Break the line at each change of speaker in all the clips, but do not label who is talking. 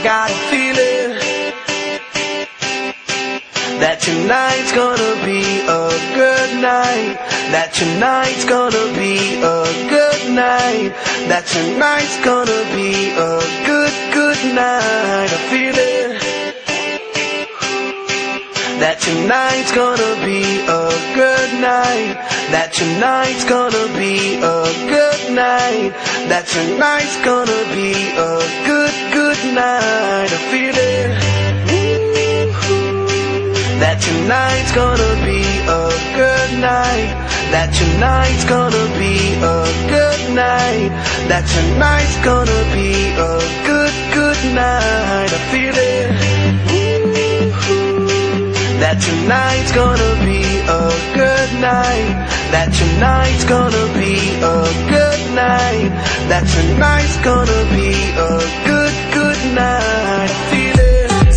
got a feeling that tonight's gonna be a good night. That tonight's gonna be a good night. That tonight's gonna be a good night. I feel it. That tonight's gonna be a good night. That tonight's gonna be a good night. That tonight's gonna be a good night. I feel it. That tonight's gonna be a good night. That tonight's gonna be a good night. That tonight's gonna be a good night. I feel it. That tonight's gonna be a good night. That tonight's gonna be a good night. That tonight's gonna be a good night. I feel it.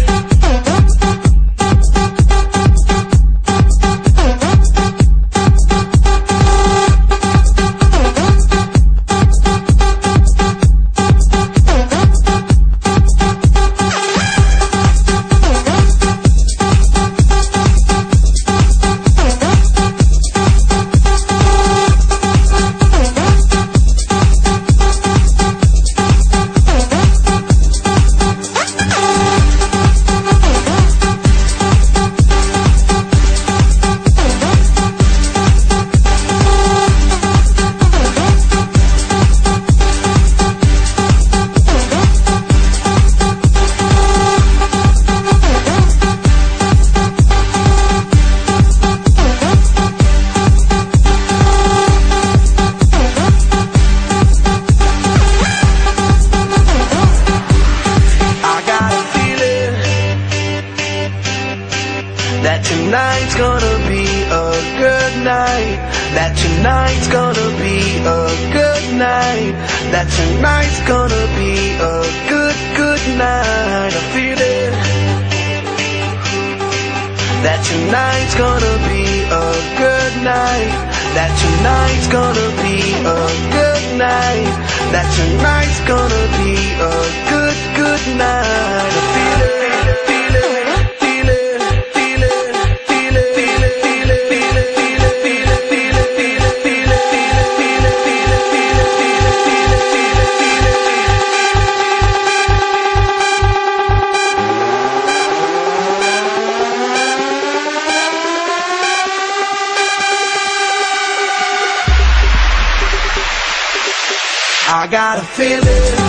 That tonight's gonna be a good night. That tonight's gonna be a good night. That tonight's gonna be a good night. I feel it. That tonight's gonna be a good night. That tonight's gonna be a good night. That tonight's gonna be a good night. I feel it. I got a feeling.